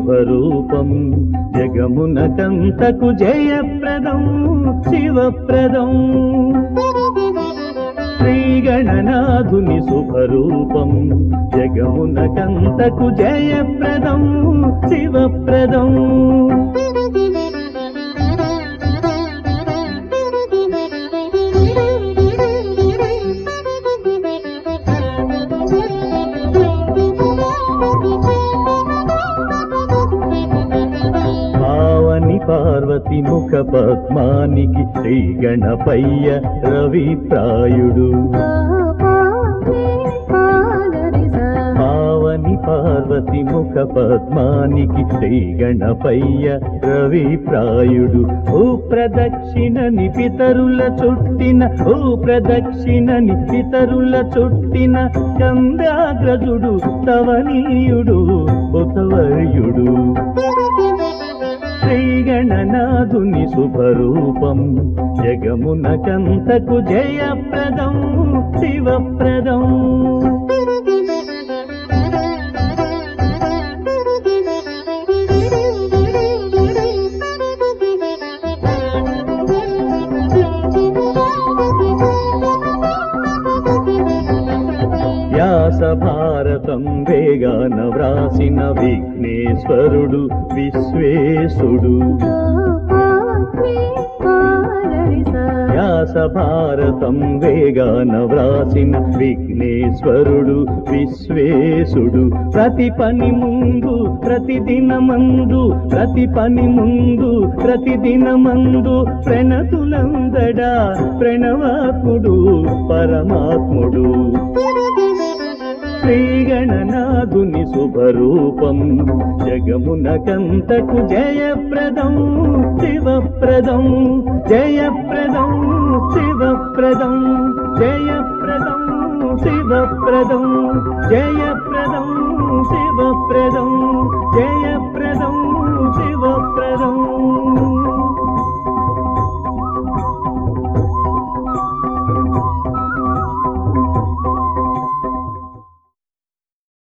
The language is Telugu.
శుభరూపం జగమునకంతకు జయప్రదం శివప్రదం శ్రీగణనాథుని శుభరూపం జగమునకంతకు జయప్రదం శివప్రదం పార్వతి ముఖ పద్మానికి శ్రీ గణపయ్య రవి ప్రాయుడు పావని పార్వతి ముఖ పద్మానికి శ్రీ గణపయ్య రవి ప్రాయుడు ఓ ప్రదక్షిణని పితరుల చుట్టిన ఓ ప్రదక్షిణని పితరుల చుట్టిన చంద్రాగ్రజుడు తవనీయుడు బుధవర్యుడు శ్రీగణనాథుని శుభరూపం జగమునకంతకు జయప్రదం శివప్రదం వ్యాస భారతం వేగాన వ్రాసిన విఘ్నేశ్వరుడు విశ్వేశుడు వ్యాస భారతం వేగాన వ్రాసిన విఘ్నేశ్వరుడు విశ్వేశుడు ప్రతి పని ముందు ప్రతిదినమందు ప్రతి పని ముందు ప్రతిదినమందు ప్రణతులందడా ప్రణవాత్ముడు పరమాత్ముడు శ్రీగణనాథుని శుభరూపం జగమునకంతకు జయప్రదం శివప్రదం జయప్రదం శివప్రదం జయప్రదం శివప్రదం జయప్రదం శివప్రదం జయ